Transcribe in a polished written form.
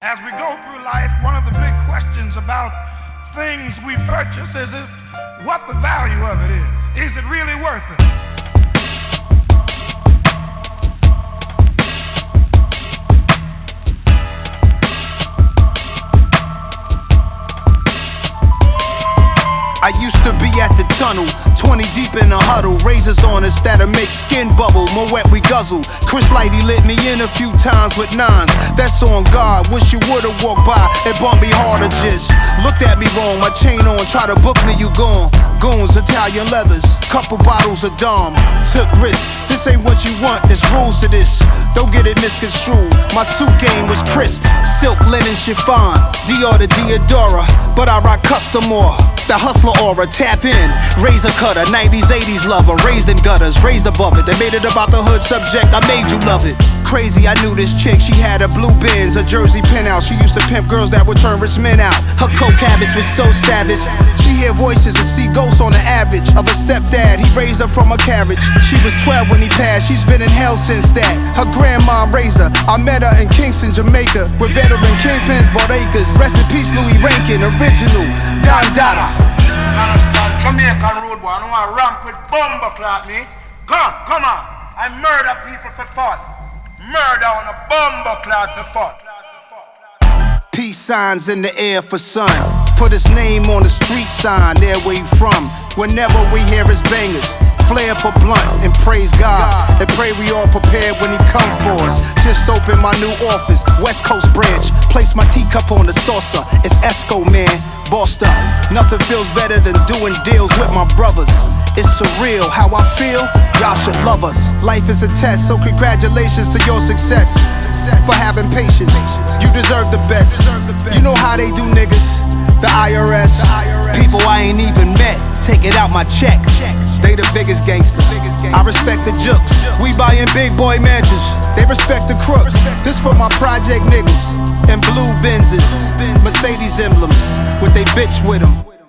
As we go through life, one of the big questions about things we purchase is what the value of it is. Is it really worth it? I used to be at the tunnel, 20 deep in a huddle. Razors on us that'll make skin bubble. Moet we guzzle. Chris Lighty lit me in a few times with nines. That's on God. Wish you would've walked by and bumped me harder. Just looked at me wrong. My chain on, try to book me, you gone. Goons, Italian leathers, couple bottles of Dom. Took risks. This ain't what you want. There's rules to this. Don't get it misconstrued. My suit game was crisp. Silk linen chiffon. Dior to Diodora, but I rock custom more. The hustler aura, tap in. Razor cutter, 90s, 80s lover. Raised in gutters, raised above it. They made it about the hood subject, I made you love it. Crazy, I knew this chick, she had a blue Benz, a Jersey penthouse. She used to pimp girls that would turn rich men out. Her coke habits was so savage. She hear voices and see ghosts on the average. Of a stepdad, he raised her from a carriage. She was 12 when he passed, she's been in hell since that. Her grandma raised her. I met her in Kingston, Jamaica, where veteran kingpins bought acres. Rest in peace, Louis Rankin, original Don Dada. Understand, Jamaican road boy, I don't want to ramp with bumper clock me. Come on. I murder people for fun. Murder on a bumper clock for fun. Peace signs in the air for sun. Put his name on the street sign, there where you from. Whenever we hear his bangers, flare up a blunt and praise God. And pray we all prepared when he come for us. Just opened my new office, West Coast branch. Place my teacup on the saucer, it's Esco man. Bossed up, nothing feels better than doing deals with my brothers. It's surreal how I feel, y'all should love us. Life is a test, so congratulations to your success. For having patience, you deserve the best. You know how they do niggas, the IRS. People I ain't even met, take it out my check. They the biggest gangsters. I respect the jooks. We buyin' big boy mansions. They respect the crooks. This for my project niggas and blue Benzes, Mercedes emblems with they bitch with them.